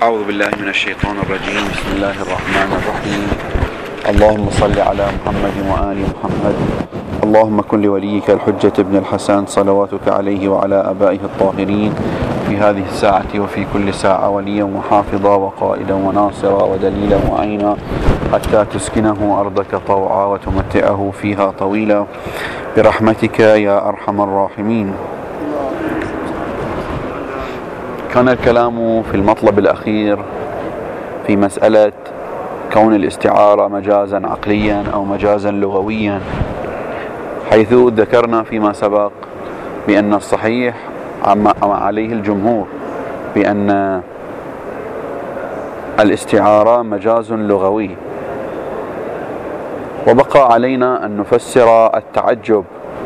أعوذ بالله من الشيطان الرجيم. بسم الله الرحمن الرحيم. اللهم صل على محمد وآل محمد. اللهم كن لوليك الحجة ابن الحسن صلواتك عليه وعلى آبائه الطاهرين في هذه الساعة وفي كل ساعة وليا وحافظا وقائدا وناصرا ودليلا وعينا حتى تسكنه أرضك طوعا وتمتعه فيها طويلا برحمتك يا أرحم الراحمين. كان الكلام في المطلب الأخير في مسألة كون الاستعارة مجازا عقليا أو مجازا لغويا، حيث ذكرنا فيما سبق بأن الصحيح عما عليه الجمهور بأن الاستعارة مجاز لغوي، وبقى علينا أن نفسر التعجب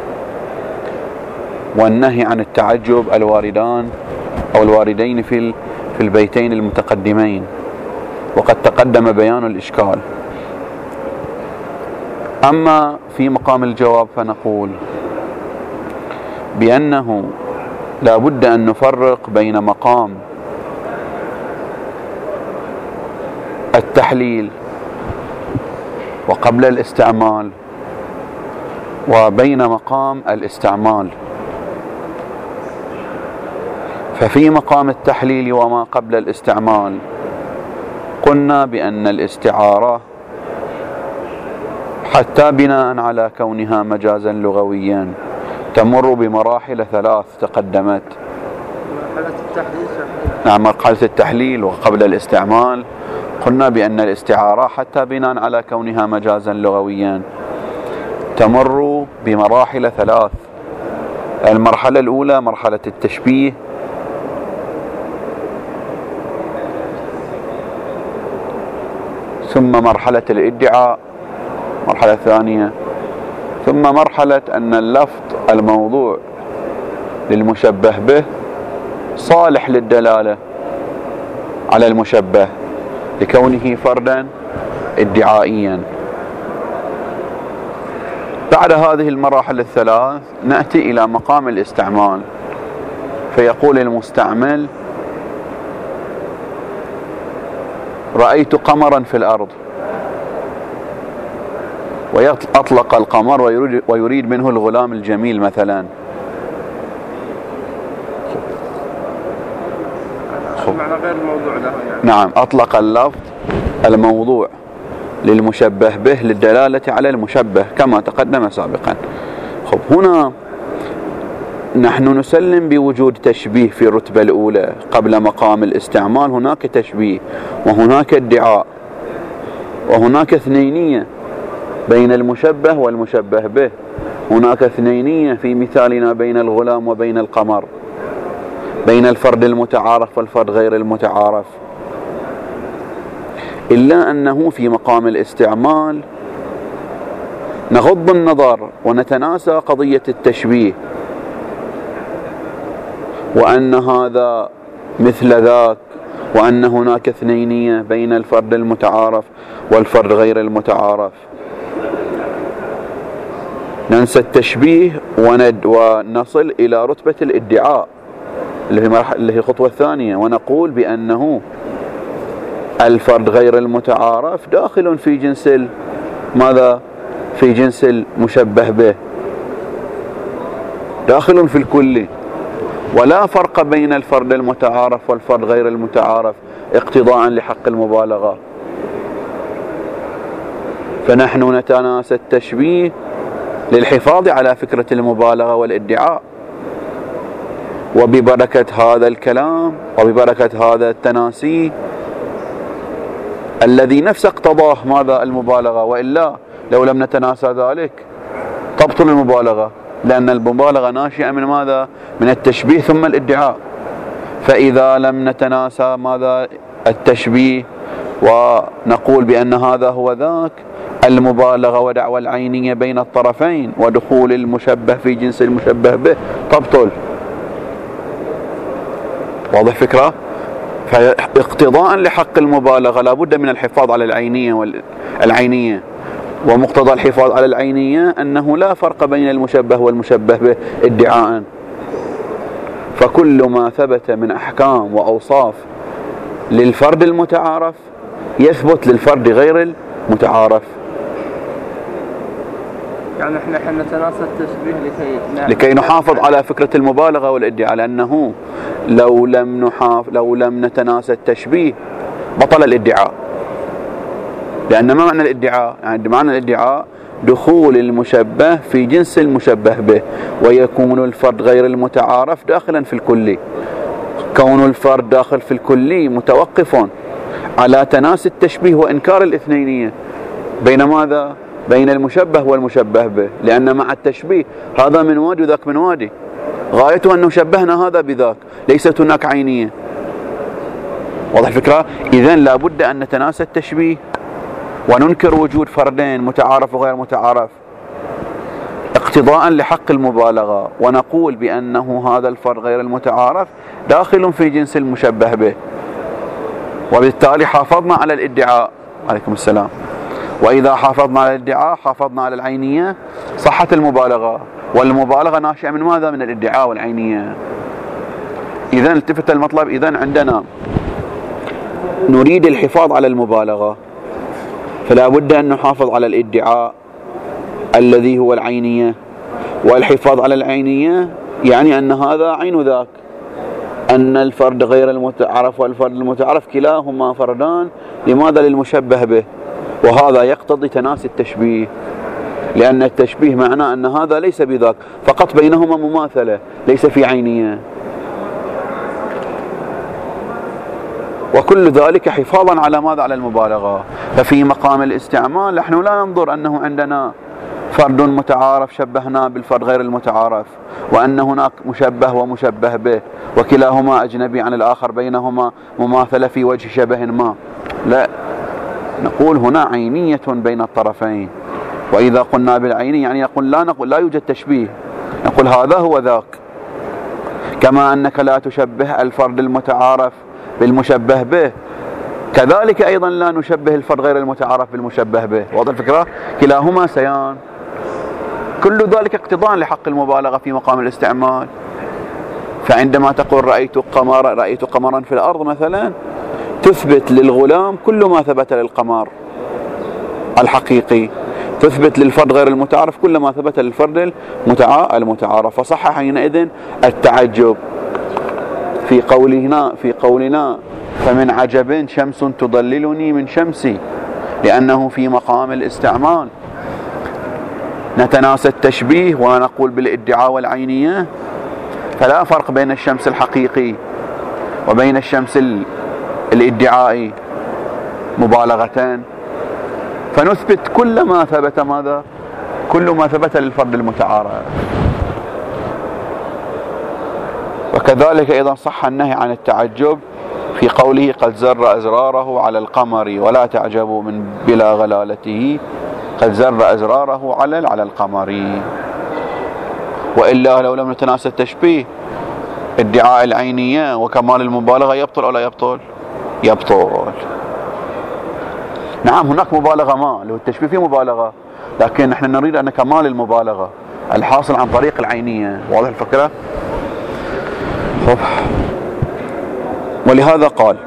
والنهي عن التعجب الواردين في البيتين المتقدمين، وقد تقدم بيان الإشكال. أما في مقام الجواب فنقول بأنه لا بد أن نفرق بين مقام التحليل وقبل الاستعمال وبين مقام الاستعمال. ففي مقام التحليل وما قبل الاستعمال قلنا بأن الاستعارة حتى بناء على كونها مجازا لغويا تمر بمراحل ثلاث تقدمت. مرحلة التحليل وقبل الاستعمال قلنا بأن الاستعارة حتى بناء على كونها مجازا لغويا تمر بمراحل ثلاث. المرحلة الأولى مرحلة التشبيه، ثم مرحلة الادعاء، مرحلة ثانية، ثم مرحلة أن اللفظ الموضوع للمشبه به صالح للدلالة على المشبه لكونه فردا ادعائيا. بعد هذه المراحل الثلاث نأتي إلى مقام الاستعمال، فيقول المستعمل: رأيت قمرا في الأرض، ويطلق القمر ويريد منه الغلام الجميل مثلا. معنى غير الموضوع له يعني. نعم، أطلق اللفظ الموضوع للمشبه به للدلالة على المشبه كما تقدم سابقا. هنا نحن نسلم بوجود تشبيه في الرتبة الأولى. قبل مقام الاستعمال هناك تشبيه وهناك ادعاء وهناك اثنينية بين المشبه والمشبه به. هناك اثنينية في مثالنا بين الغلام وبين القمر، بين الفرد المتعارف والفرد غير المتعارف، إلا أنه في مقام الاستعمال نغض النظر ونتناسى قضية التشبيه، وأن هذا مثل ذاك، وأن هناك اثنينية بين الفرد المتعارف والفرد غير المتعارف. ننسى التشبيه ونصل إلى رتبة الادعاء اللي هي الخطوة الثانية، ونقول بأنه الفرد غير المتعارف داخل في جنس ماذا؟ في جنس المشبه به، داخل في الكل، ولا فرق بين الفرد المتعارف والفرد غير المتعارف اقتضاء لحق المبالغة. فنحن نتناسى التشبيه للحفاظ على فكرة المبالغة والادعاء، وببركة هذا الكلام وببركة هذا التناسي الذي نفس اقتضاه ماذا؟ المبالغة. وإلا لو لم نتناسى ذلك تبطل المبالغة، لأن المبالغة ناشئة من ماذا؟ من التشبيه ثم الادعاء. فإذا لم نتناسى ماذا؟ التشبيه ونقول بأن هذا هو ذاك، المبالغة ودعوى العينية بين الطرفين ودخول المشبه في جنس المشبه به تبطل. واضح فكرة؟ فاقتضاء لحق المبالغة لابد من الحفاظ على العينية، ومقتضى الحفاظ على العينية أنه لا فرق بين المشبه والمشبه به ادعاء. فكل ما ثبت من أحكام وأوصاف للفرد المتعارف يثبت للفرد غير المتعارف. يعني احنا نتناسى التشبيه لكي نحافظ على فكرة المبالغة والادعاء، لأنه لو لم نتناسى التشبيه بطل الادعاء. لأن ما معنى الادعاء؟ يعني معنى الادعاء دخول المشبه في جنس المشبه به، ويكون الفرد غير المتعارف داخلا في الكلي. كون الفرد داخل في الكلي متوقف على تناسي التشبيه وإنكار الاثنينية بين ماذا؟ بين المشبه والمشبه به، لأن مع التشبيه هذا من وادي وذاك من وادي، غايته أنه شبهنا هذا بذاك، ليست هناك عينية. واضح الفكرة؟ إذن لابد أن نتناسى التشبيه وننكر وجود فردين متعارف وغير متعارف اقتضاء لحق المبالغة، ونقول بأنه هذا الفرد غير المتعارف داخل في جنس المشبه به، وبالتالي حافظنا على الادعاء. عليكم السلام. وإذا حافظنا على الادعاء حافظنا على العينية، صحت المبالغة، والمبالغة ناشئة من ماذا؟ من الادعاء والعينية. إذن التفت المطلب، إذن عندنا نريد الحفاظ على المبالغة، فلا بد أن نحافظ على الادعاء الذي هو العينية، والحفاظ على العينية يعني أن هذا عين ذاك، أن الفرد غير المتعارف والفرد المتعارف كلاهما فردان لماذا؟ للمشبه به، وهذا يقتضي تناسي التشبيه، لأن التشبيه معناه أن هذا ليس بذاك، فقط بينهما مماثلة ليس في عينية. وكل ذلك حفاظا على ماذا؟ على المبالغة. ففي مقام الاستعمال نحن لا ننظر أنه عندنا فرد متعارف شبهنا بالفرد غير المتعارف، وأن هناك مشبه ومشبه به وكلاهما أجنبي عن الآخر، بينهما مماثلة في وجه شبه ما. لا، نقول هنا عينية بين الطرفين. وإذا قلنا بالعيني يعني نقول لا يوجد تشبيه، نقول هذا هو ذاك. كما أنك لا تشبه الفرد المتعارف بالمشبه به، كذلك أيضا لا نشبه الفرد غير المتعارف بالمشبه به. واضح الفكرة؟ كلاهما سيان. كل ذلك اقتضاء لحق المبالغة في مقام الاستعمال. فعندما تقول رأيت قمرا في الأرض مثلا، تثبت للغلام كل ما ثبت للقمر الحقيقي، تثبت للفرد غير المتعارف كل ما ثبت للفرد المتعارف. فصح حينئذ التعجب في قولنا فمن عجب شمس تضللني من شمسي، لأنه في مقام الاستعمال نتناسى التشبيه ونقول بالادعاء والعينية، فلا فرق بين الشمس الحقيقي وبين الشمس الادعائي مبالغتان، فنثبت كل ما ثبت ماذا؟ كل ما ثبت للفرد المتعارف. وكذلك أيضا صح النهي عن التعجب في قوله قد زر أزراره على القمر ولا تعجبوا من بلا غلالته، قد زر أزراره على القمر. وإلا لو لم نتناسى التشبيه ادعاء العينية وكمال المبالغة يبطل أو لا يبطل؟ يبطل. نعم هناك مبالغة ما، لو التشبيه فيه مبالغة، لكن نحن نريد أن كمال المبالغة الحاصل عن طريق العينية. واضح الفكرة؟ ولهذا قال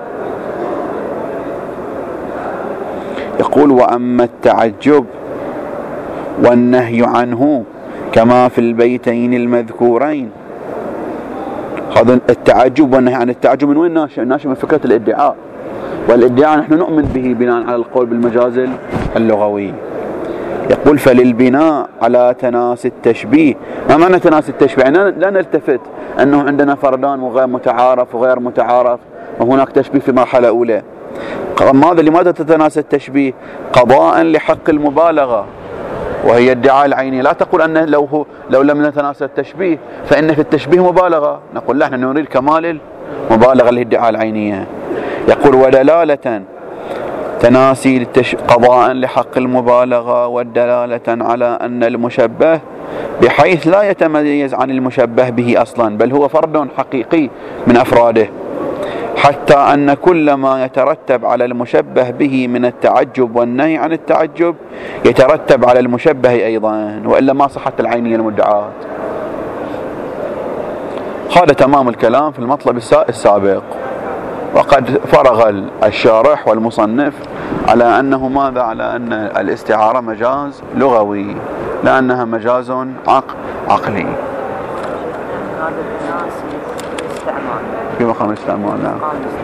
يقول وأما التعجب والنهي عنه كما في البيتين المذكورين. هذا التعجب والنهي عن التعجب من وين ناشئ؟ ناشئ من فكرة الادعاء، والادعاء نحن نؤمن به بناء على القول بالمجاز اللغوي. يقول فللبناء على تناسي التشبيه. ما معنى تناسي التشبيه؟ يعني لا نلتفت أنه عندنا فردان وغير متعارف وغير متعارف وهناك تشبيه في مرحلة أولى. ماذا؟ لماذا تتناسى التشبيه؟ قضاء لحق المبالغة، وهي ادعاء العيني. لا تقول أنه لو لم نتناسى التشبيه فإن في التشبيه مبالغة، نقول لا، نحن نريد كمال المبالغة للادعاء العينية. يقول ودلالة تناسي قضاء لحق المبالغة، والدلالة على أن المشبه بحيث لا يتميز عن المشبه به أصلا، بل هو فرد حقيقي من أفراده، حتى أن كل ما يترتب على المشبه به من التعجب والنهي عن التعجب يترتب على المشبه أيضا، وإلا ما صحت العينية المدعاة. هذا تمام الكلام في المطلب السابق. وقد فرغ الشارح والمصنف على أنه ماذا؟ على أن الاستعارة مجاز لغوي لأنها مجاز عقلي. هذا الناس استعمال في مقام الاستعمال. نعم.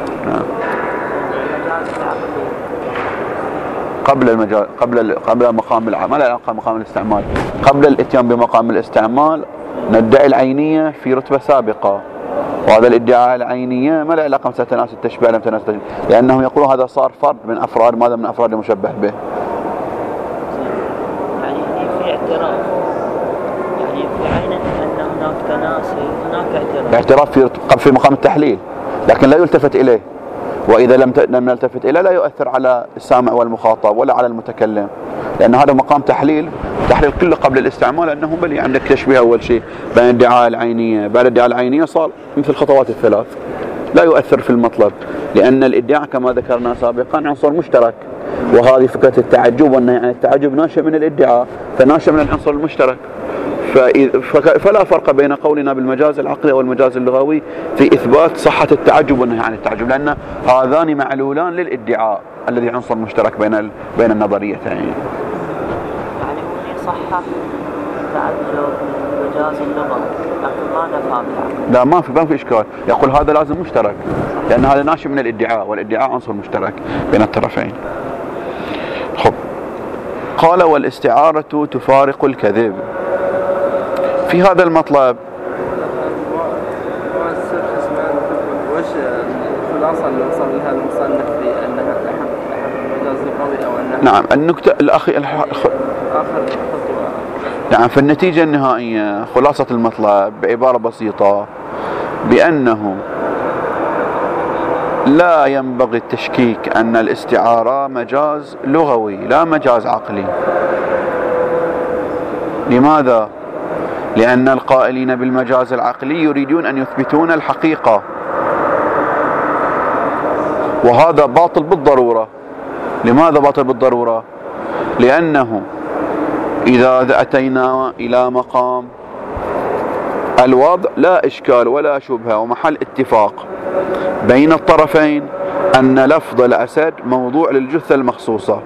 قبل مقام ما له علاقة بمقام الاستعمال. قبل الاتيان بمقام الاستعمال ندعي العينية في رتبة سابقة، وهذا الادعاء العينية ما له علاقة بمسألة تناسل التشبيه لم تناسل التشبيه، لأنهم يقولون هذا صار فرد من أفراد ماذا؟ من أفراد المشبه به. يعني في اعتراف، يعني في عين أن هناك تناسل، هناك اعتراف في مقام التحليل، لكن لا يلتفت إليه، وإذا لم نلتفت إليه لا يؤثر على السامع والمخاطب ولا على المتكلم، لأن هذا مقام تحليل كله قبل الاستعمال. أنه بلي عندك تشبيه أول شيء بين الادعاء العينية، بعد الادعاء العينية صار مثل الخطوات الثلاث، لا يؤثر في المطلب، لأن الادعاء كما ذكرنا سابقا عنصر مشترك، وهذه فكرة التعجب والنهي عن التعجب ناشئ من الادعاء، فناشئ من العنصر المشترك. فلا فرق بين قولنا بالمجاز العقلي والمجاز اللغوي في إثبات صحة التعجب والنهي عن التعجب، لأن هذان معلولان للادعاء الذي عنصر مشترك بين النظريتين. يعني صحة التعجب من المجاز اللغوي، لكن ماذا فهم العقل؟ لا، ما في إشكال، يقول هذا لازم مشترك، لأن هذا ناشئ من الادعاء، والادعاء عنصر مشترك بين الطرفين. خب، قال والاستعارة تفارق الكذب. في هذا المطلب وش الخلاصة اللي وصل لها المصنف بأنها مجاز لغوي أو أنها نعم النكتة آخر خطوة. نعم، في النتيجة النهائية خلاصة المطلب بعبارة بسيطة بأنه لا ينبغي التشكيك أن الاستعارة مجاز لغوي لا مجاز عقلي. لماذا؟ لأن القائلين بالمجاز العقلي يريدون أن يثبتون الحقيقة، وهذا باطل بالضرورة. لماذا باطل بالضرورة؟ لأنه إذا أتينا إلى مقام الوضع لا إشكال ولا شبهة ومحل اتفاق بين الطرفين أن لفظ الأسد موضوع للجثة المخصوصة،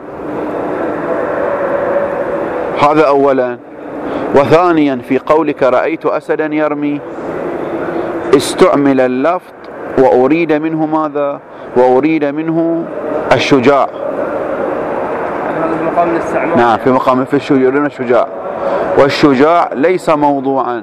هذا أولا. وثانيا في قولك رأيت أسدا يرمي استعمل اللفظ وأريد منه ماذا؟ وأريد منه الشجاع. هذا في مقام الاستعمال. نعم، في مقام الشجاع، والشجاع ليس موضوعا.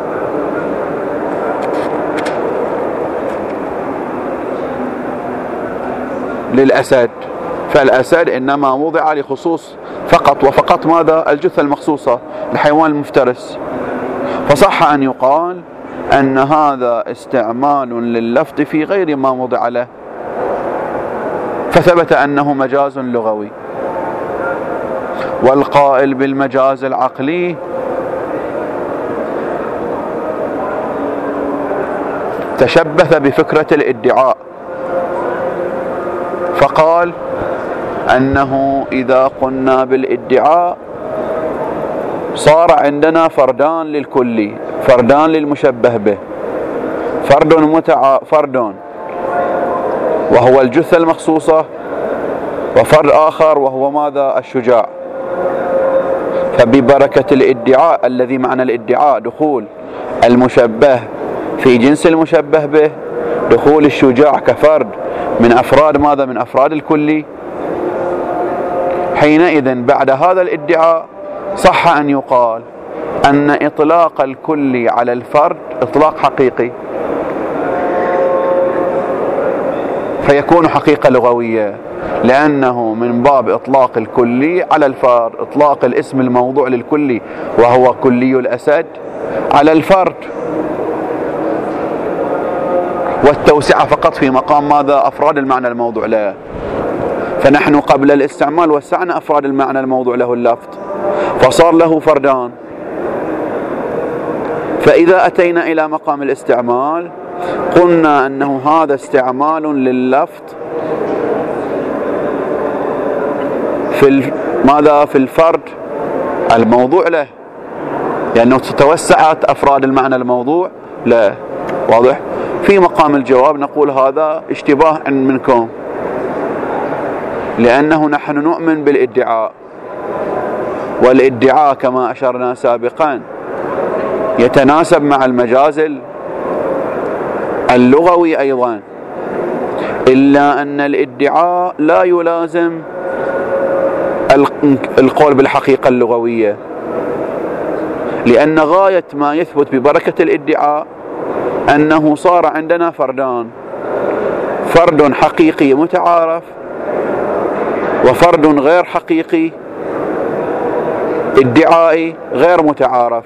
للأسد، فالأسد إنما وضع لخصوص فقط وفقط ماذا؟ الجثة المخصوصة، الحيوان المفترس. فصح أن يقال أن هذا استعمال لللفظ في غير ما وضع له، فثبت أنه مجاز لغوي. والقائل بالمجاز العقلي تشبث بفكرة الادعاء، فقال أنه إذا قلنا بالادعاء صار عندنا فردان للكلي، فردان للمشبه به، فرد وهو الجثة المخصوصة، وفرد آخر وهو ماذا؟ الشجاع. فببركة الادعاء الذي معنى الادعاء دخول المشبه في جنس المشبه به، دخول الشجاع كفرد من أفراد ماذا؟ من أفراد الكلي، حينئذ بعد هذا الادعاء صح أن يقال أن إطلاق الكلي على الفرد إطلاق حقيقي، فيكون حقيقة لغوية، لأنه من باب إطلاق الكلي على الفرد، إطلاق الاسم الموضوع للكلي وهو كلي الأسد على الفرد، والتوسعة فقط في مقام ماذا؟ أفراد المعنى الموضوع له. فنحن قبل الاستعمال وسعنا أفراد المعنى الموضوع له اللفظ، فصار له فردان. فإذا أتينا إلى مقام الاستعمال قلنا أنه هذا استعمال لللفظ في ماذا؟ في الفرد الموضوع له، لأنه توسعت أفراد المعنى الموضوع له. واضح؟ في مقام الجواب نقول هذا اشتباه منكم، لأنه نحن نؤمن بالادعاء، والادعاء كما أشرنا سابقا يتناسب مع المجاز اللغوي أيضا، إلا أن الادعاء لا يلازم القول بالحقيقة اللغوية، لأن غاية ما يثبت ببركة الادعاء أنه صار عندنا فردان، فرد حقيقي متعارف وفرد غير حقيقي ادعائي غير متعارف.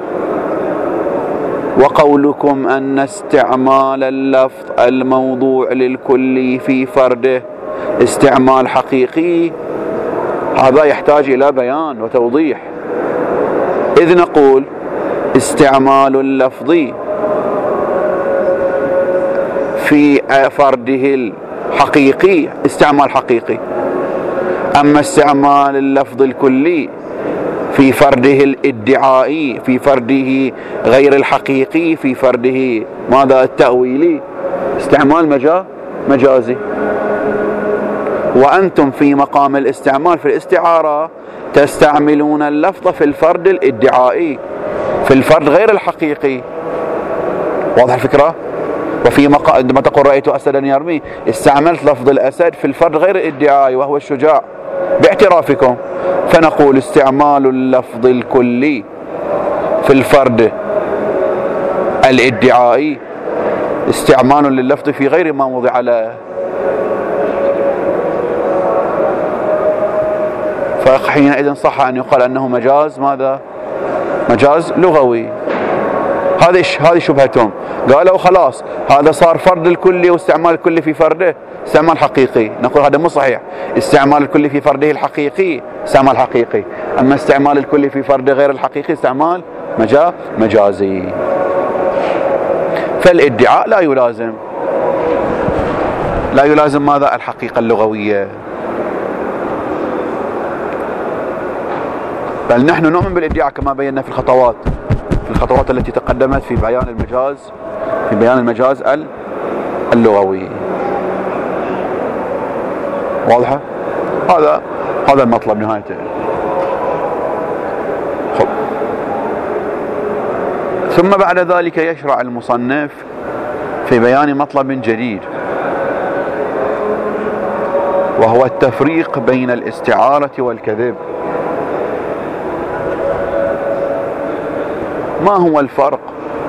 وقولكم أن استعمال اللفظ الموضوع للكل في فرده استعمال حقيقي، هذا يحتاج إلى بيان وتوضيح، إذ نقول استعمال اللفظ في فرده الحقيقي استعمال حقيقي، أما استعمال اللفظ الكلي في فرده الادعائي في فرده غير الحقيقي في فرده ماذا التأويلي استعمال مجازي. وأنتم في مقام الاستعمال في الاستعارة تستعملون اللفظ في الفرد الادعائي في الفرد غير الحقيقي. واضح الفكرة؟ وفي عندما تقول رأيت أسدا يرمي استعملت لفظ الأسد في الفرد غير الادعائي وهو الشجاع باعترافكم، فنقول استعمال اللفظ الكلي في الفرد الادعائي استعمال لللفظ في غير ما وضع له. فحينئذ صح أن يقال أنه مجاز ماذا؟ مجاز لغوي. هذه شبهتهم، قالوا خلاص هذا صار فرد الكلي واستعمال الكلي في فرده استعمال حقيقي. نقول هذا مو صحيح، استعمال الكلي في فرده الحقيقي استعمال حقيقي، أما استعمال الكلي في فرده غير الحقيقي استعمال مجازي. فالادعاء لا يلازم ماذا؟ الحقيقة اللغوية، بل نحن نؤمن بالادعاء كما بينا في الخطوات التي تقدمت في بيان المجاز اللغوي. واضحة؟ هذا المطلب نهايته. ثم بعد ذلك يشرع المصنف في بيان مطلب جديد، وهو التفريق بين الاستعارة والكذب. ما هو الفرق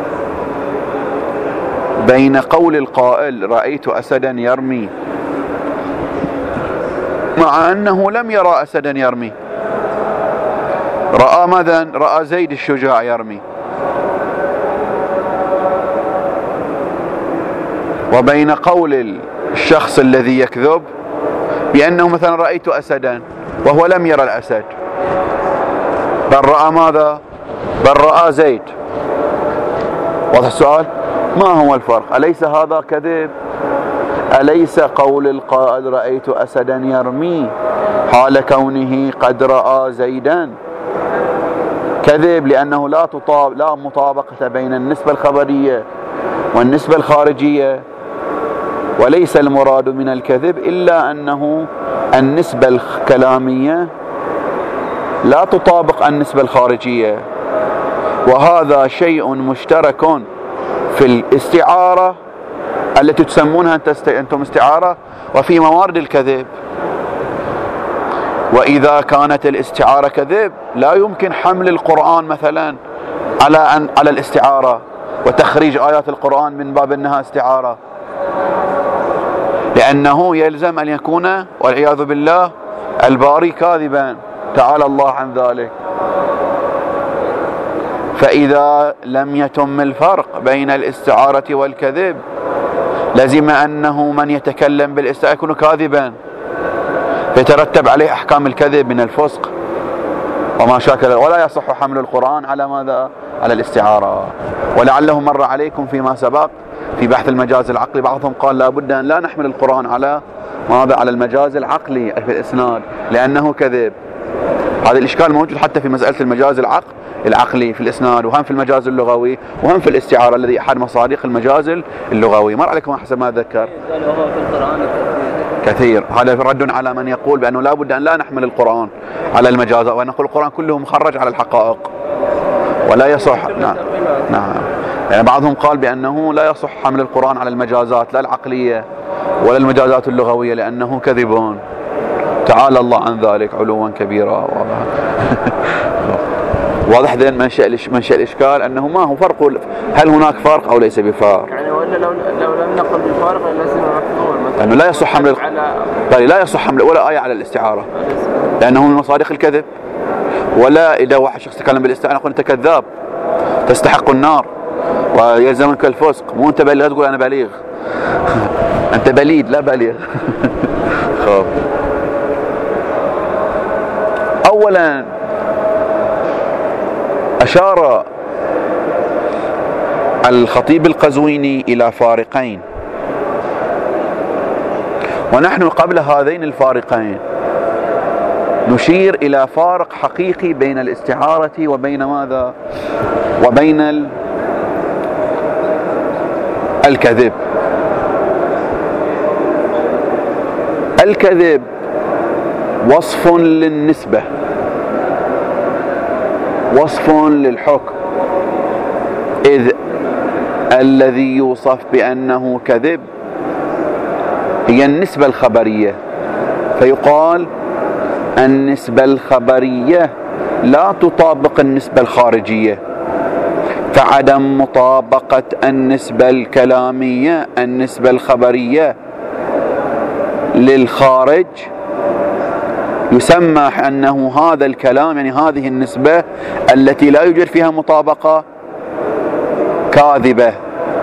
بين قول القائل رأيت أسدا يرمي مع أنه لم يرى أسدا يرمي، رأى ماذا؟ رأى زيد الشجاع يرمي، وبين قول الشخص الذي يكذب بأنه مثلا رأيت أسدا وهو لم يرى الأسد بل رأى ماذا؟ بل رأى زيد. واضح السؤال؟ ما هو الفرق؟ أليس هذا كذب؟ أليس قول القائل رأيت أسدا يرمي حال كونه قد رأى زيدا كذب، لأنه لا مطابقة بين النسبة الخبرية والنسبة الخارجية، وليس المراد من الكذب إلا أنه النسبة الكلامية لا تطابق النسبة الخارجية، وهذا شيء مشترك في الاستعارة التي تسمونها أنتم استعارة وفي موارد الكذب. وإذا كانت الاستعارة كذب لا يمكن حمل القرآن مثلا على الاستعارة وتخريج آيات القرآن من باب أنها استعارة، لأنه يلزم أن يكون والعياذ بالله الباري كاذبا تعالى الله عن ذلك. فإذا لم يتم الفرق بين الاستعارة والكذب لزم أنه من يتكلم بالاستعارة يكون كاذبا، فيترتب عليه أحكام الكذب من الفسق وما شاكل، ولا يصح حمل القرآن على ماذا؟ على الاستعارة. ولعله مر عليكم فيما سبق في بحث المجاز العقلي بعضهم قال لا بد أن لا نحمل القرآن على ماذا؟ على المجاز العقلي في الإسناد لأنه كذب. هذا الإشكال موجود حتى في مسألة المجاز العقل العقلي في الإسناد، وهم في المجاز اللغوي، وهم في الاستعارة الذي أحد مصادق المجاز اللغوي. مر عليكم حسب ما ذكر وهو في القرآن كثير. هذا رد على من يقول بأنه لا بد أن لا نحمل القرآن على المجاز، وأن نقول القرآن كله مخرج على الحقائق ولا يصح. نعم. يعني بعضهم قال بأنه لا يصح حمل القرآن على المجازات، لا العقلية ولا المجازات اللغوية، لأنه كذب. تعالى الله عن ذلك علوا كبيرا. واضح ذن منشأ الإشكال أنه ما هو فرق، هل هناك فرق أو ليس بفارق؟ يعني ولا لو لم نقل بفارق لازم مفضول مثلا، لأنه لا يصح حمل لا يصح حمل ولا آية على الاستعارة، لأنه من مصادق الكذب. ولا إذا واحد شخص تكلم بالاستعارة نقول أنت كذاب تستحق النار ويلزمك الفسق، مو أنت لا تقول أنا بليغ أنت بليد لا بليغ. خب. أولا أشار الخطيب القزويني إلى فارقين، ونحن قبل هذين الفارقين نشير إلى فارق حقيقي بين الاستعارة وبين ماذا؟ وبين الكذب. الكذب وصف للنسبة، وصف للحكم، إذ الذي يوصف بأنه كذب هي النسبة الخبرية، فيقال النسبة الخبرية لا تطابق النسبة الخارجية، فعدم مطابقة النسبة الكلامية النسبة الخبرية للخارج يسمى أنه هذا الكلام، يعني هذه النسبة التي لا يوجد فيها مطابقة كاذبة.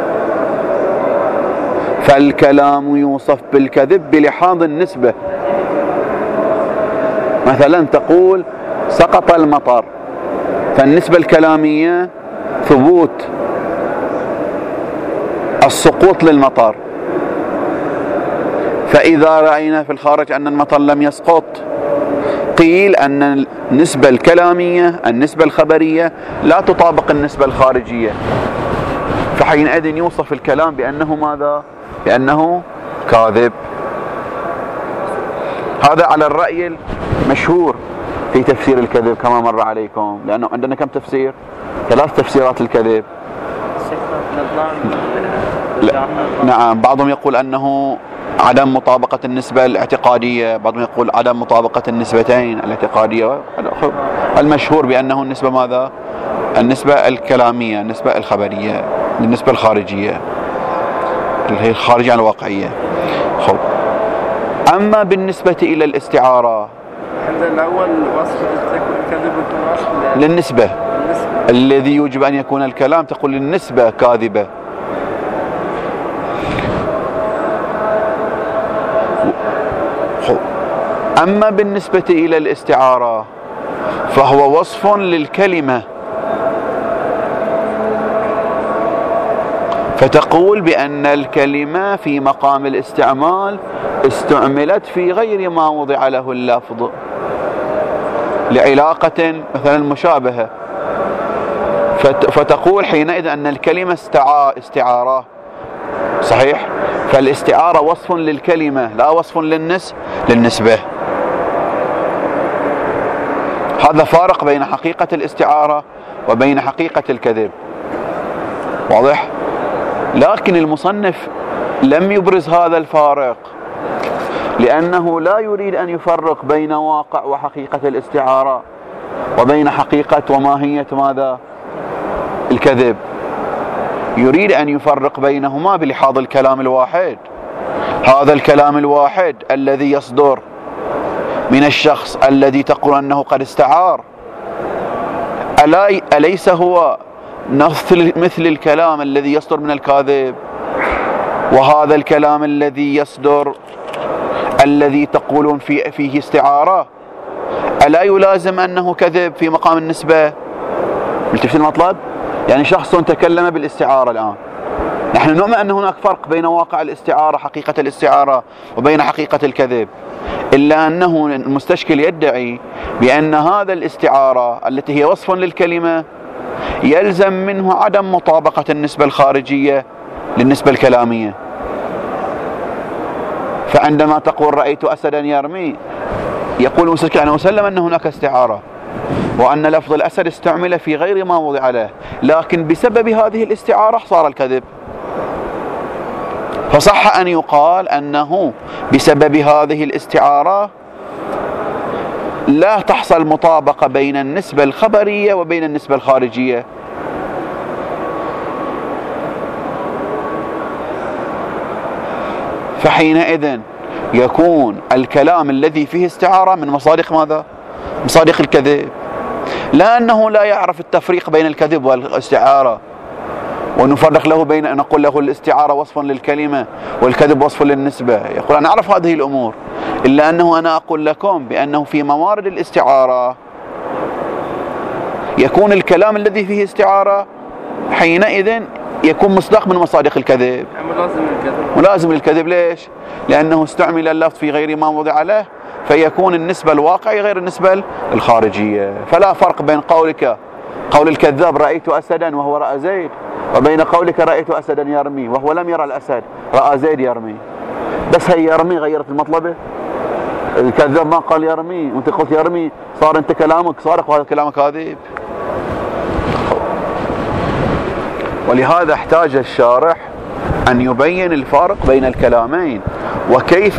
فالكلام يوصف بالكذب بلحاظ النسبة. مثلا تقول سقط المطر، فالنسبة الكلامية ثبوت السقوط للمطر، فإذا رأينا في الخارج أن المطر لم يسقط قيل أن النسبة الكلامية النسبة الخبرية لا تطابق النسبة الخارجية، فحينئذ يوصف الكلام بأنه ماذا؟ بأنه كاذب. هذا على الرأي المشهور في تفسير الكذب كما مر عليكم، لأنه عندنا كم تفسير؟ 3 تفسيرات الكذب. نعم. بعضهم يقول أنه عدم مطابقة النسبة الاعتقادية، بعضهم يقول عدم مطابقة النسبتين الاعتقادية. المشهور بأنه النسبة ماذا؟ النسبة الكلامية النسبة الخبرية، النسبة الخارجية اللي هي الخارجية عن الواقعية. خب. أما بالنسبة إلى الاستعارة الأول وصف الكذب وصف للنسبة الذي يوجب أن يكون الكلام، تقول النسبة كاذبة. أما بالنسبة إلى الاستعارة فهو وصف للكلمة، فتقول بأن الكلمة في مقام الاستعمال استعملت في غير ما وضع له اللفظ لعلاقة مثلا مشابهة، فتقول حينئذ أن الكلمة استعارة. صحيح؟ فالاستعارة وصف للكلمة لا وصف للنسبة. هذا فارق بين حقيقة الاستعارة وبين حقيقة الكذب. واضح؟ لكن المصنف لم يبرز هذا الفارق، لأنه لا يريد أن يفرق بين واقع وحقيقة الاستعارة وبين حقيقة وماهية ماذا؟ الكذب. يريد أن يفرق بينهما بلحاظ الكلام الواحد. هذا الكلام الواحد الذي يصدر من الشخص الذي تقول أنه قد استعار، أليس هو مثل الكلام الذي يصدر من الكاذب؟ وهذا الكلام الذي يصدر الذي تقولون فيه استعارة ألا يلازم أنه كذب في مقام النسبة؟ ملتفتين المطلب؟ يعني شخص تكلم بالاستعارة الآن، نحن نؤمن أن هناك فرق بين واقع الاستعارة حقيقة الاستعارة وبين حقيقة الكذب، إلا أنه المستشكل يدعي بأن هذا الاستعارة التي هي وصف للكلمة يلزم منه عدم مطابقة النسبة الخارجية للنسبة الكلامية. فعندما تقول رأيت أسدا يرمي، يقول المستشكل أنا أسلم أن هناك استعارة وأن لفظ الأسد استعمل في غير ما وضع له، لكن بسبب هذه الاستعارة صار الكذب. فصح أن يقال أنه بسبب هذه الاستعارة لا تحصل مطابقة بين النسبة الخبرية وبين النسبة الخارجية. فحينئذ يكون الكلام الذي فيه استعارة من مصادق ماذا؟ مصادق الكذب، لأنه لا يعرف التفريق بين الكذب والاستعارة، ونفرق له بين نقول له الاستعارة وصف للكلمة والكذب وصف للنسبة. يقول أنا أعرف هذه الأمور، إلا أنه أنا أقول لكم بأنه في موارد الاستعارة يكون الكلام الذي فيه استعارة حينئذ يكون مصداق من مصادق الكذب، ملازم للكذب. ليش؟ لأنه استعمل اللفظ في غير ما وضع له، فيكون النسبة الواقعية غير النسبة الخارجية. فلا فرق بين قولك قول الكذاب رأيت أسدا وهو رأى زيد، وبين قولك رأيت أسدا يرمي وهو لم يرى الأسد، رأى زيد يرمي. بس هي يرمي غيرت المطلبة. الكذاب ما قال يرمي وانت قلت يرمي، صار انت كلامك صارق وهذا كلامك كاذب. ولهذا احتاج الشارح أن يبين الفارق بين الكلامين، وكيف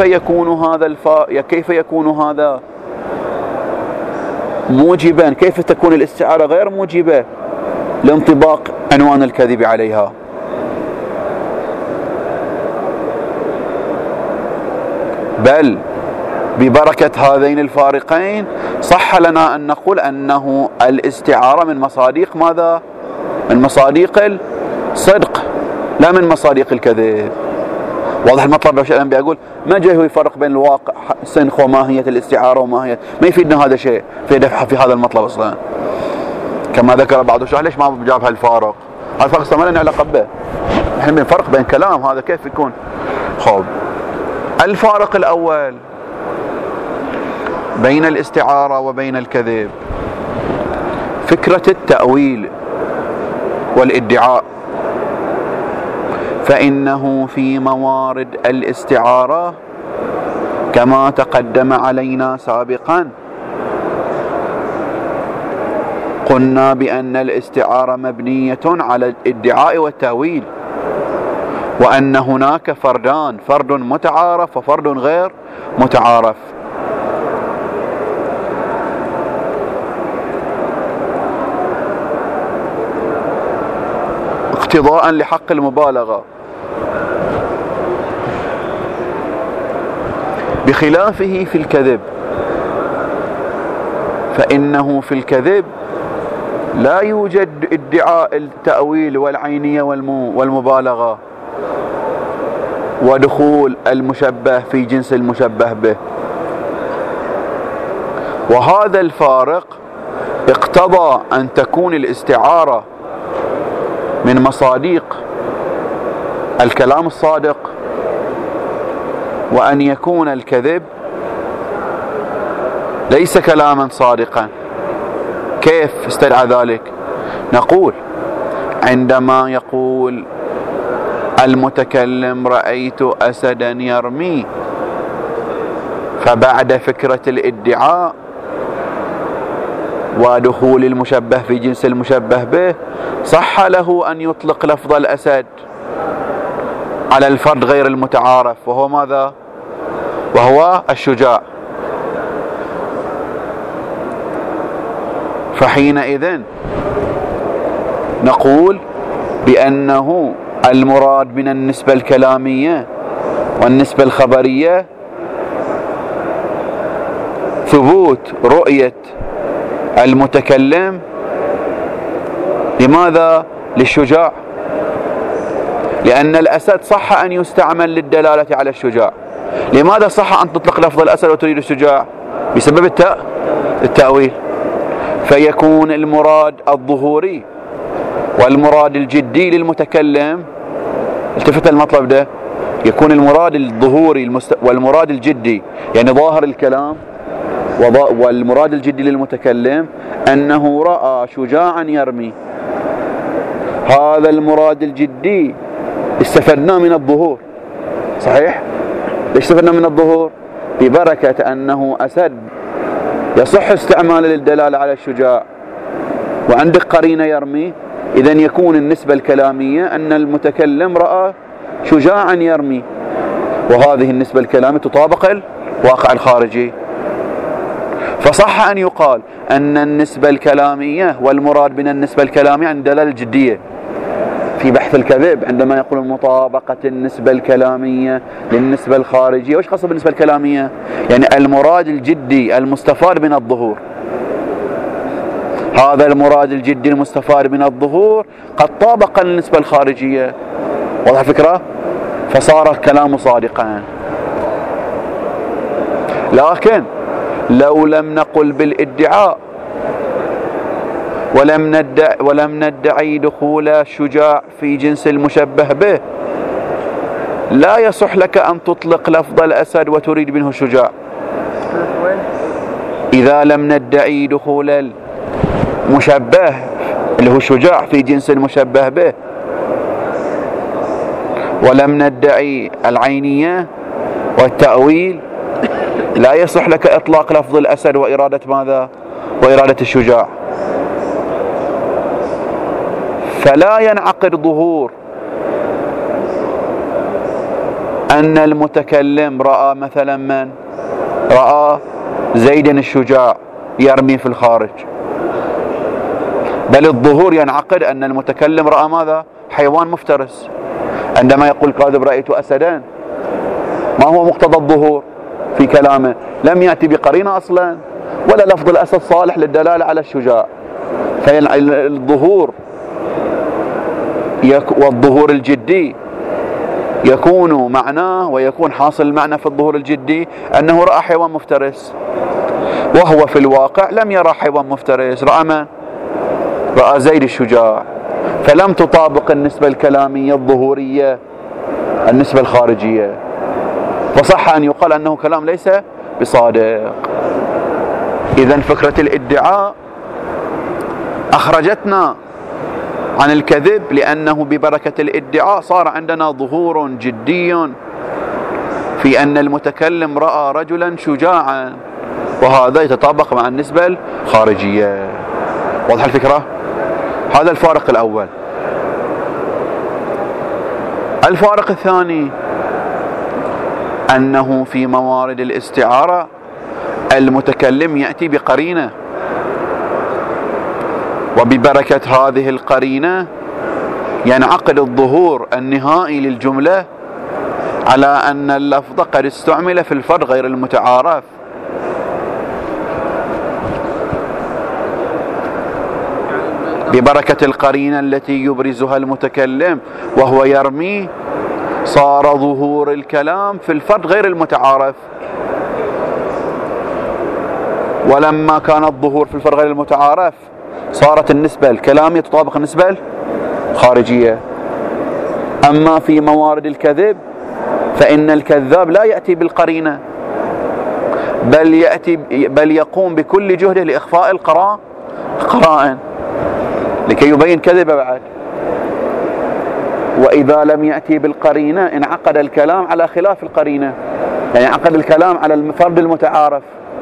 يكون هذا موجبا، كيف تكون الاستعارة غير موجبة لانطباق عنوان الكذب عليها. بل ببركة هذين الفارقين صح لنا أن نقول أنه الاستعارة من مصادق ماذا؟ من مصادق الصدق لا من مصادق الكذب. واضح المطلب؟ لو شئنا بيقول ما جاي هو يفرق بين الواقع سنخ وماهية الاستعارة وماهية، ما يفيدنا هذا شيء في هذا المطلب أصلا. كما ذكر بعض الشرح ليش ما جاب هالفارق؟ هذا الفرق ما لنا علاقة به، احنا بنفرق بين كلام، هذا كيف يكون؟ خب الفارق الأول بين الاستعارة وبين الكذب فكرة التأويل والادعاء. فإنه في موارد الاستعارة كما تقدم علينا سابقا قلنا بأن الاستعارة مبنية على الادعاء والتأويل، وأن هناك فردان، فرد متعارف وفرد غير متعارف. اقتضاء لحق المبالغة، بخلافه في الكذب، فإنه في الكذب لا يوجد ادعاء التأويل والعينية والمبالغة ودخول المشبه في جنس المشبه به. وهذا الفارق اقتضى أن تكون الاستعارة من مصادق الكلام الصادق، وأن يكون الكذب ليس كلاما صادقا. كيف استدعى ذلك؟ نقول عندما يقول المتكلم رأيت أسدا يرمي، فبعد فكرة الادعاء ودخول المشبه في جنس المشبه به صح له أن يطلق لفظ الأسد على الفرد غير المتعارف، وهو ماذا؟ وهو الشجاع. فحينئذ نقول بأنه المراد من النسبة الكلامية والنسبة الخبرية ثبوت رؤية المتكلم لماذا؟ للشجاع، لأن الأسد صح أن يستعمل للدلالة على الشجاع. لماذا صح أن تطلق لفظ الأسد وتريد الشجاع؟ بسبب التأويل. فيكون المراد الظهوري والمراد الجدي للمتكلم، التفت المطلب ده، يكون المراد الظهوري والمراد الجدي، يعني ظاهر الكلام والمراد الجدي للمتكلم أنه رأى شجاعا يرمي. هذا المراد الجدي استفدنا من الظهور، صحيح؟ ليش استفدنا من الظهور؟ ببركة أنه أسد يصح استعماله للدلالة على الشجاع، وعندك قرينة يرمي، إذن يكون النسبة الكلامية أن المتكلم رأى شجاعا يرمي، وهذه النسبة الكلامية تطابق الواقع الخارجي. فصح أن يقال أن النسبة الكلامية والمراد من النسبة الكلامية عن دلالة الجدية. في بحث الكذب عندما يقول مطابقة النسبة الكلامية للنسبة الخارجية، وش قصد بالنسبة الكلامية؟ يعني المراد الجدي المستفاد من الظهور، هذا المراد الجدي المستفاد من الظهور قد طابق النسبة الخارجية. واضح الفكرة؟ فصار الكلام صادقا. لكن لو لم نقل بالادعاء ولم ندعي دخول الشجاع في جنس المشبه به، لا يصح لك أن تطلق لفظ الأسد وتريد منه الشجاع. إذا لم ندعي دخول المشبه اللي هو الشجاع في جنس المشبه به، ولم ندعي العينية والتأويل، لا يصح لك إطلاق لفظ الأسد وإرادة ماذا؟ وإرادة الشجاع. فلا ينعقد ظهور أن المتكلم رأى مثلا من؟ رأى زيد الشجاع يرمي في الخارج، بل الظهور ينعقد أن المتكلم رأى ماذا؟ حيوان مفترس. عندما يقول كاذب رأيت أسدان، ما هو مقتضى الظهور في كلامه؟ لم يأتي بقرينة أصلا، ولا لفظ الأسد صالح للدلالة على الشجاع. فالظهور والظهور الجدي يكون معناه ويكون حاصل المعنى في الظهور الجدي أنه رأى حيوان مفترس، وهو في الواقع لم يرى حيوان مفترس، رأى من؟ رأى زيد الشجاع. فلم تطابق النسبة الكلامية الظهورية النسبة الخارجية، فصح أن يقال أنه كلام ليس بصادق. إذن فكرة الادعاء أخرجتنا عن الكذب، لأنه ببركة الادعاء صار عندنا ظهور جدي في أن المتكلم رأى رجلا شجاعا، وهذا يتطابق مع النسبة الخارجية. واضح الفكرة؟ هذا الفارق الأول. الفارق الثاني أنه في موارد الاستعارة المتكلم يأتي بقرينة، وببركة هذه القرينة ينعقد الظهور النهائي للجملة على أن اللفظ قد استعمل في الفرد غير المتعارف. ببركة القرينة التي يبرزها المتكلم وهو يرمي، صار ظهور الكلام في الفرد غير المتعارف. ولما كان الظهور في الفرد غير المتعارف صارت النسبة الكلامية تطابق النسبة الخارجية. أما في موارد الكذب فإن الكذاب لا يأتي بالقرينة، بل يقوم بكل جهده لإخفاء القرائن لكي يبين كذبه بعد. وإذا لم يأتي بالقرينة انعقد الكلام على خلاف القرينة، يعني انعقد الكلام على الفرد المتعارف،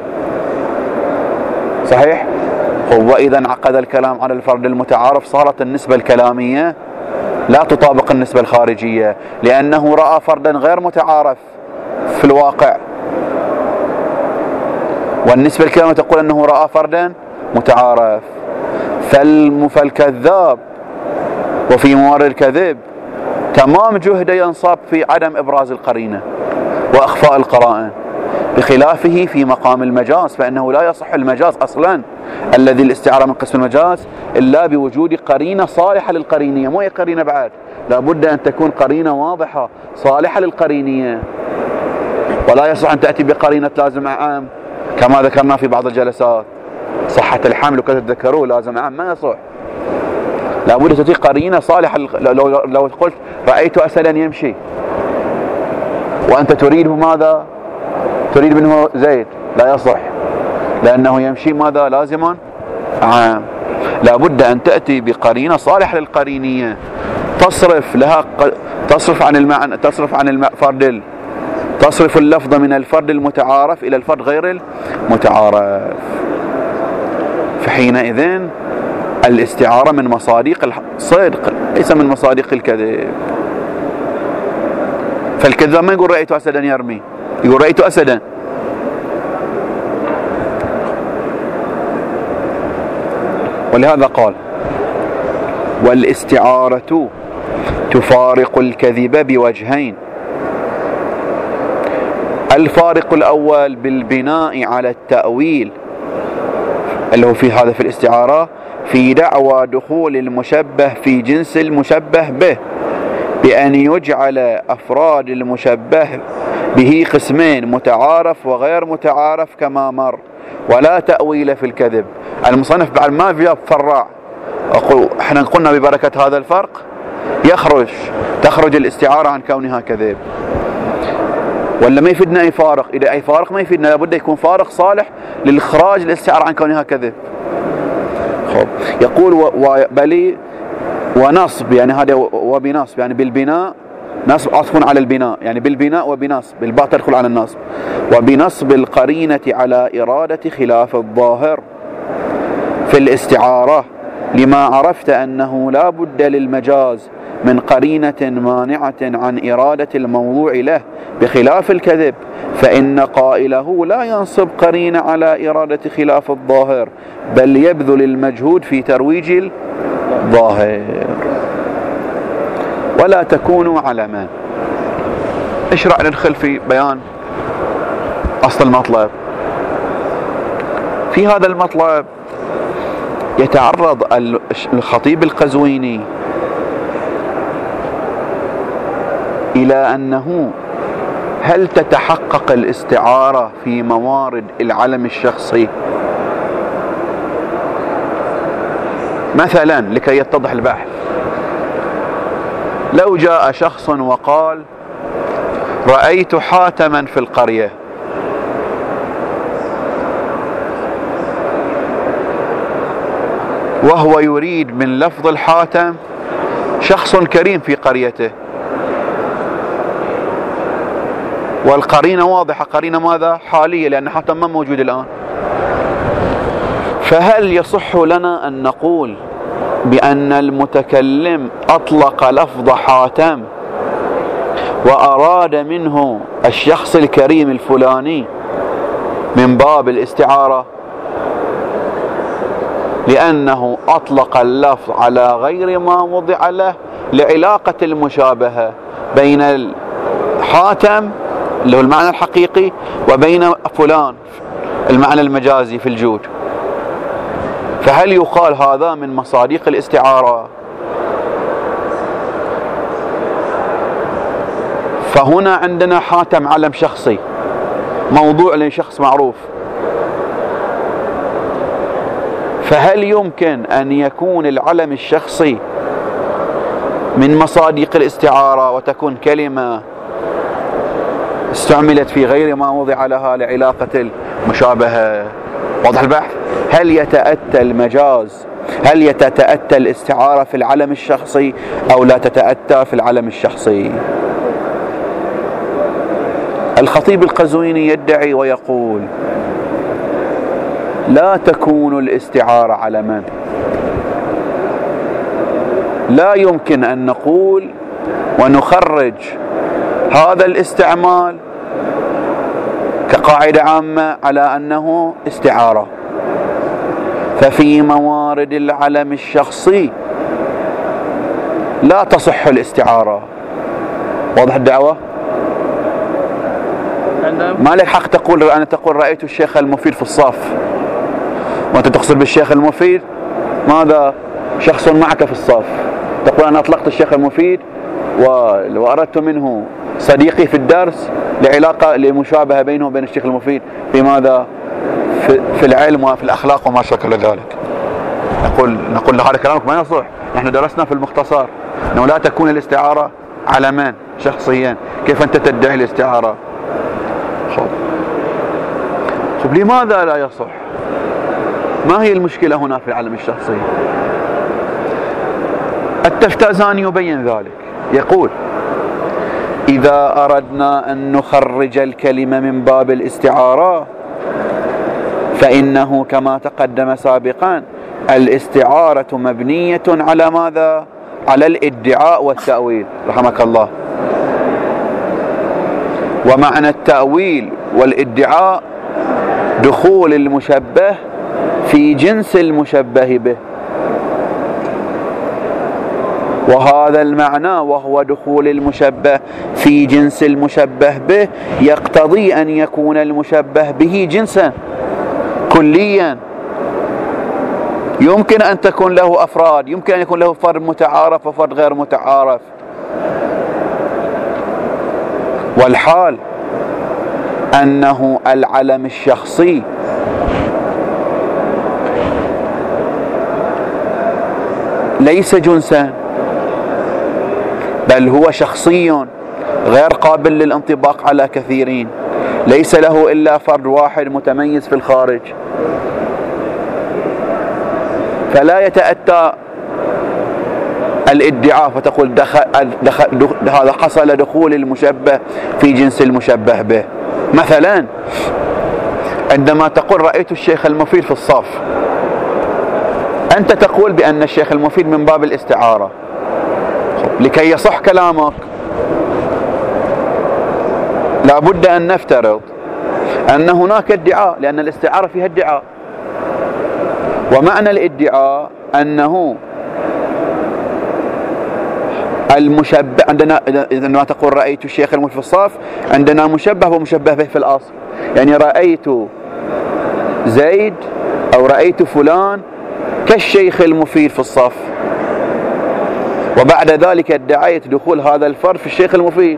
صحيح؟ وإذا انعقد الكلام على الفرد المتعارف صارت النسبة الكلامية لا تطابق النسبة الخارجية، لأنه رأى فردا غير متعارف في الواقع، والنسبة الكلامية تقول أنه رأى فردا متعارف. فالكذاب وفي موارد الكذب تمام جهده ينصب في عدم إبراز القرينة وإخفاء القرائن، بخلافه في مقام المجاز، فإنه لا يصح المجاز أصلا الذي الاستعارة من قسم المجاز إلا بوجود قرينة صالحة للقرينية. مو أي قرينة بعد، لابد أن تكون قرينة واضحة صالحة للقرينية، ولا يصح أن تأتي بقرينة لازم عام كما ذكرنا في بعض الجلسات. صحة الحمل وكذا تذكروه، لازم عام ما يصح، لابد تأتي قرينة صالحة. لو قلت رأيت أسدا يمشي وأنت تريد ماذا؟ تريد منه زيد، لا يصح، لأنه يمشي ماذا؟ لازما عام. لا بد أن تأتي بقرينة صالحة للقرينية تصرف لها، تصرف عن المعنى، تصرف عن الفرد، تصرف اللفظ من الفرد المتعارف إلى الفرد غير المتعارف. فحينئذ الاستعارة من مصادق الصدق ليس من مصادق الكذب. فالكذاب ما يقول رأيت أسدا يرمي، يقول رأيت أسدا. ولهذا قال: والاستعارة تفارق الكذب بوجهين. الفارق الأول بالبناء على التأويل اللي هو في هذا في الاستعارة في دعوى دخول المشبه في جنس المشبه به، بأن يجعل أفراد المشبه به قسمين، متعارف وغير متعارف كما مر، ولا تأويل في الكذب. المصنف بعد ما في فرع، احنا قلنا ببركة هذا الفرق تخرج الاستعارة عن كونها كذب. ولا ما يفيدنا أي فارق؟ إذا أي فارق ما يفيدنا، لابد يكون فارق صالح للإخراج الاستعارة عن كونها كذب. يقول بلي ونصب، يعني هذا وبنصب، يعني بالبناء، نصب عطف على البناء، يعني بالبناء وبنصب، بالباء تدخل على النصب، وبنصب القرينة على إرادة خلاف الظاهر في الاستعارة، لما عرفت أنه لا بد للمجاز من قرينة مانعة عن إرادة الموضوع له بخلاف الكذب، فإن قائله لا ينصب قرينة على إرادة خلاف الظاهر، بل يبذل المجهود في ترويج الظاهر. ولا تكونوا علما. ايش راح ندخل في بيان أصل المطلب؟ في هذا المطلب يتعرض الخطيب القزويني إلى أنه هل تتحقق الاستعارة في موارد العلم الشخصي؟ مثلا لكي يتضح البحث، لو جاء شخص وقال رأيت حاتما في القرية، وهو يريد من لفظ الحاتم شخص كريم في قريته، والقرينة واضحة، قرينة ماذا؟ حالية، لأن حاتم ما موجود الآن. فهل يصح لنا أن نقول بأن المتكلم أطلق لفظ حاتم وأراد منه الشخص الكريم الفلاني من باب الاستعارة، لأنه أطلق اللفظ على غير ما وضع له لعلاقة المشابهة بين الحاتم اللي هو المعنى الحقيقي وبين فلان المعنى المجازي في الجود؟ فهل يقال هذا من مصادق الاستعارة؟ فهنا عندنا حاتم علم شخصي موضوع لشخص معروف، فهل يمكن أن يكون العلم الشخصي من مصادق الاستعارة وتكون كلمة استعملت في غير ما وضع لها لعلاقة المشابهة؟ واضح البحث؟ هل يتأتى المجاز، هل تتأتى الاستعارة في العلم الشخصي أو لا تتأتى في العلم الشخصي؟ الخطيب القزويني يدعي ويقول لا تكون الاستعارة علما. لا يمكن أن نقول ونخرج هذا الاستعمال كقاعدة عامة على أنه استعارة. ففي موارد العلم الشخصي لا تصح الاستعارة. واضح الدعوة؟ ما لك حق تقول أنا تقول رأيت الشيخ المفيد في الصف، وأنت تقصد بالشيخ المفيد ماذا؟ شخص معك في الصف. تقول أنا أطلقت الشيخ المفيد وأردت منه صديقي في الدرس لعلاقة لمشابهة بينه وبين الشيخ المفيد في ماذا؟ في العلم وفي الأخلاق وما شكل ذلك. نقول هذا كلامك ما يصح. نحن درسنا في المختصر أنه لا تكون الاستعارة علمان. شخصيا، كيف أنت تدعي الاستعارة؟ شوف لماذا لا يصح؟ ما هي المشكلة هنا في العالم الشخصي؟ التفتازاني يبين ذلك، يقول: إذا أردنا أن نخرج الكلمة من باب الاستعارة فإنه كما تقدم سابقا الاستعارة مبنية على ماذا؟ على الادعاء والتأويل رحمك الله. ومعنى التأويل والادعاء دخول المشبه في جنس المشبه به، وهذا المعنى وهو دخول المشبه في جنس المشبه به يقتضي أن يكون المشبه به جنسا كليا. يمكن أن تكون له أفراد، يمكن أن يكون له فرد متعارف وفرد غير متعارف، والحال أنه العلم الشخصي ليس جنسا، بل هو شخصي غير قابل للانطباق على كثيرين، ليس له إلا فرد واحد متميز في الخارج، فلا يتأتى الادعاء فتقول هذا حصل دخول المشبه في جنس المشبه به. مثلا عندما تقول رأيت الشيخ المفيد في الصف، أنت تقول بأن الشيخ المفيد من باب الاستعارة. لكي يصح كلامك لا بد أن نفترض أن هناك ادعاء، لأن الاستعارة فيها ادعاء، ومعنى الادعاء أنه المشبه عندنا عندما تقول رأيت الشيخ المفيد في الصف عندنا مشبه ومشبه به في الأصل، يعني رأيت زيد أو رأيت فلان كالشيخ المفيد في الصف، وبعد ذلك ادعيت دخول هذا الفرد في الشيخ المفيد.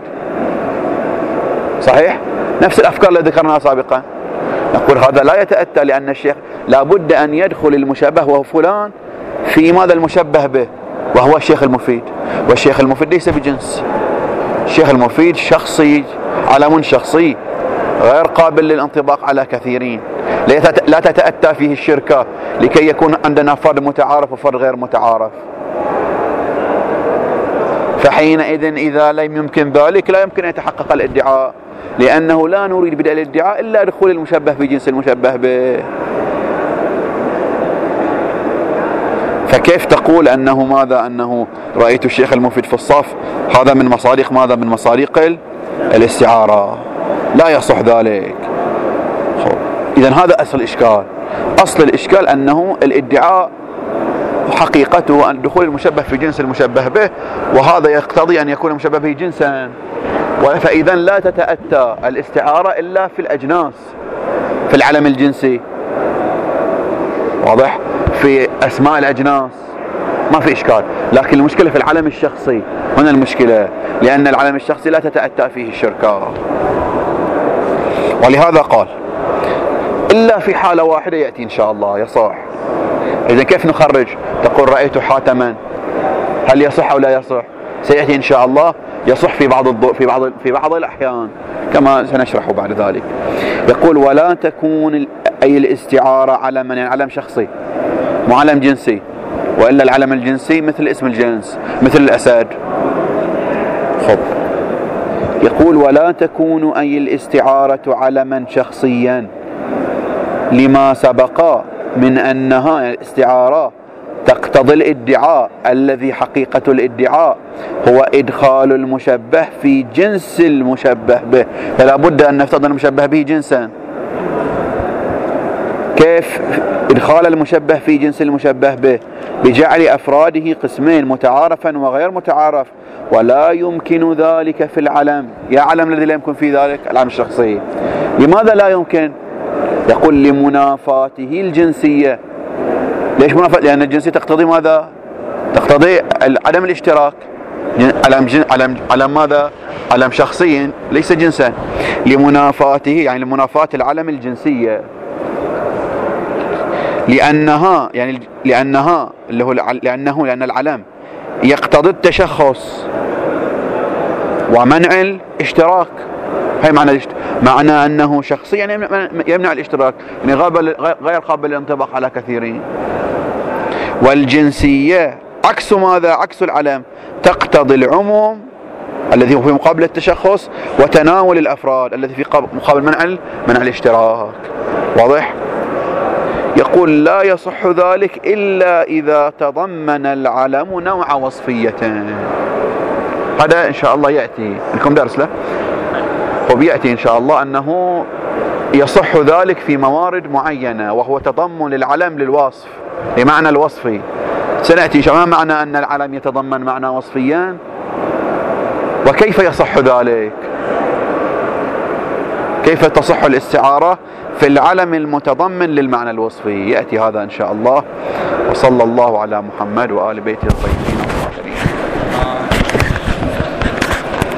صحيح؟ نفس الأفكار التي ذكرناها سابقا. نقول هذا لا يتأتى، لأن الشيخ لا بد أن يدخل المشبه وهو فلان في ماذا المشبه به وهو الشيخ المفيد، والشيخ المفيد ليس بجنس. الشيخ المفيد شخصي، علم شخصي غير قابل للانطباق على كثيرين، لا تتأتى فيه الشركة لكي يكون عندنا فرد متعارف وفرد غير متعارف. فحينئذ إذا لم يمكن ذلك لا يمكن أن يتحقق الادعاء، لأنه لا نريد بدء الادعاء إلا دخول المشبه في جنس المشبه به. فكيف تقول أنه ماذا؟ أنه رأيت الشيخ المفيد في الصف، هذا من مصادق ماذا؟ من مصادق الاستعارة. لا يصح ذلك. إذن هذا أصل الإشكال. أصل الإشكال أنه الادعاء حقيقته أن دخول المشبه في جنس المشبه به، وهذا يقتضي أن يكون المشبه به جنسا، فإذا لا تتأتى الاستعارة إلا في الأجناس، في العلم الجنسي، واضح؟ في أسماء الأجناس ما في إشكال، لكن المشكلة في العلم الشخصي، هنا المشكلة، لأن العلم الشخصي لا تتأتى فيه الشركة. ولهذا قال إلا في حالة واحدة يأتي إن شاء الله يصح. إذا كيف نخرج؟ تقول رأيت حاتما، هل يصح أو لا يصح؟ سيأتي إن شاء الله يصح في بعض الأحيان كما سنشرح بعد ذلك. يقول ولا تكون أي الاستعارة علما، يعني علم شخصي مو علم جنسي، وإلا العلم الجنسي مثل اسم الجنس مثل الأسد. خب يقول ولا تكون أي الاستعارة علما شخصيا لما سبق من أنها الاستعارة تقتضي الادعاء الذي حقيقة الادعاء هو إدخال المشبه في جنس المشبه به، فلا بد أن نفترض المشبه به جنسا. كيف إدخال المشبه في جنس المشبه به؟ بجعل أفراده قسمين، متعارفا وغير متعارف، ولا يمكن ذلك في العلم. يا علم الذي لا يمكن في ذلك العلم الشخصي. لماذا لا يمكن؟ يقول لمنافاته الجنسية. ليش منافاة؟ لأن الجنسية تقتضي ماذا؟ تقتضي عدم الاشتراك. علم ماذا؟ علم شخصي ليس جنسا. لمنافاته يعني لمنافاة العلم الجنسية، لأن العلم يقتضي التشخص، ومنع الاشتراك. هي معنى أنه شخصيا يمنع الاشتراك، يعني غير قابل للانطباق على كثيرين. والجنسية عكس ماذا؟ عكس العلم، تقتضي العموم الذي هو في مقابل التشخص، وتناول الأفراد الذي في مقابل منع الاشتراك. واضح؟ يقول لا يصح ذلك إلا إذا تضمن العلم نوع وصفية. هذا إن شاء الله يأتي لكم درس له، وبيأتي إن شاء الله أنه يصح ذلك في موارد معينة، وهو تضمن العلم للوصف لمعنى الوصفي. سنأتي إن شاء الله ما معنى أن العلم يتضمن معنى وصفيا، وكيف يصح ذلك، كيف تصح الاستعارة في العلم المتضمن للمعنى الوصفي. يأتي هذا إن شاء الله. وصلى الله على محمد وآل بيته الطيبين.